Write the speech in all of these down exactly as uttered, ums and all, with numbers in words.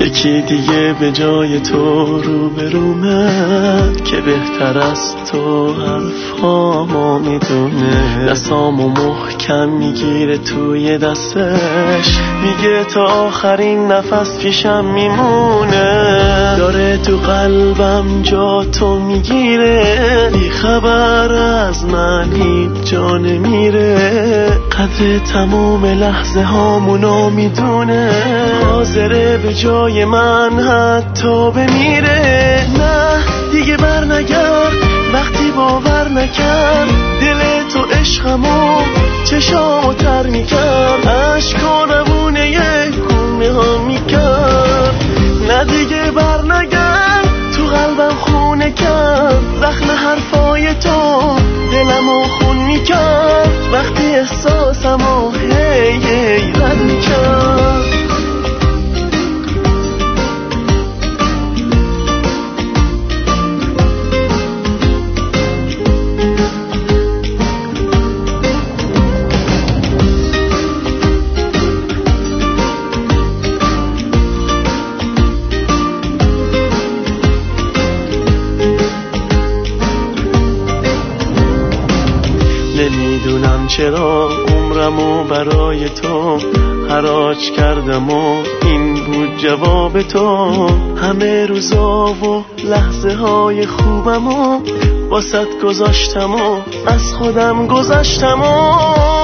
یکی دیگه به جای تو روبرومه که بهتر از تو حرفامو میدونه. دستامو محکم میگیره توی دستش، میگه تا آخرین نفس پیشم میمونه. داره تو قلبم جا تو میگیره، بی خبر از من هیچ جا نمیره. قدر تمام لحظه هامونو میدونه، حاضره به جای من حتی بمیره. نه دیگه بر نگرد وقتی باور نکرد، دل تو عشقمو چشامو تر میکرد، عشقا روونه گونه ها میکرد. نه دیگه بر نگرد تو قلبم خونه کرد، زخم حرفای تو دلمو خون میکرد، وقتی احساسمو هی هی رد میکرد. نمیدونم چرا عمرمو برای تو حراج کردم و این بود جواب تو. همه روزا و لحظه های خوبمو واسط گذاشتم و از خودم گذاشتم و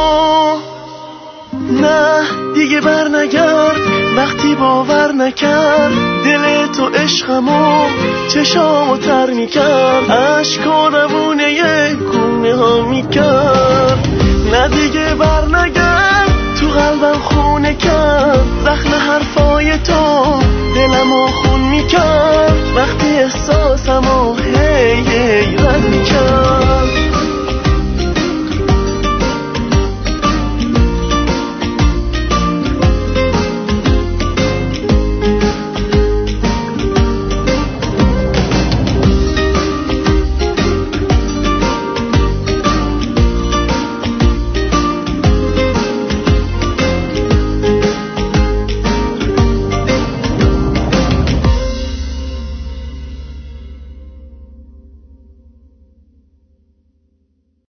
نه دیگه بر نگرد وقتی باور نکرد، دل تو عشقمو چشامو تر میکرد، عشقا روونه گونه ها میکرد. نه دیگه بر نگرد تو قلبم خونه کرد، زخم حرفای تو دلمو خون میکرد، وقتی احساسمو هی هی رد میکرد.